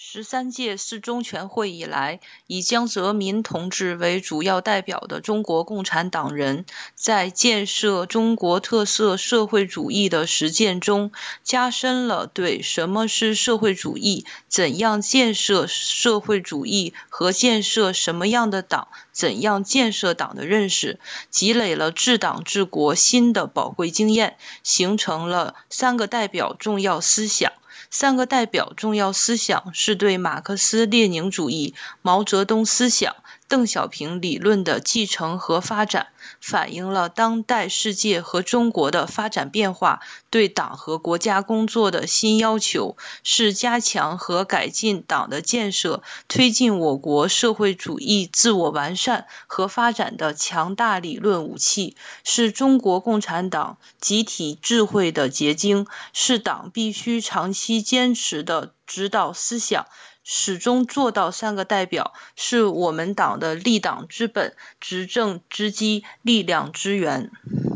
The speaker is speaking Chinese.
13届四中全会以来，以江泽民同志为主要代表的中国共产党人，在建设中国特色社会主义的实践中，加深了对什么是社会主义、怎样建设社会主义和建设什么样的党、怎样建设党的认识，积累了治党治国新的宝贵经验，形成了三个代表重要思想。三个代表重要思想是对马克思列宁主义、毛泽东思想、邓小平理论的继承和发展，反映了当代世界和中国的发展变化对党和国家工作的新要求，是加强和改进党的建设，推进我国社会主义自我完善和发展的强大理论武器，是中国共产党集体智慧的结晶，是党必须长期坚持的指导思想。始终做到三个代表，是我们党的立党之本、执政之基、力量之源。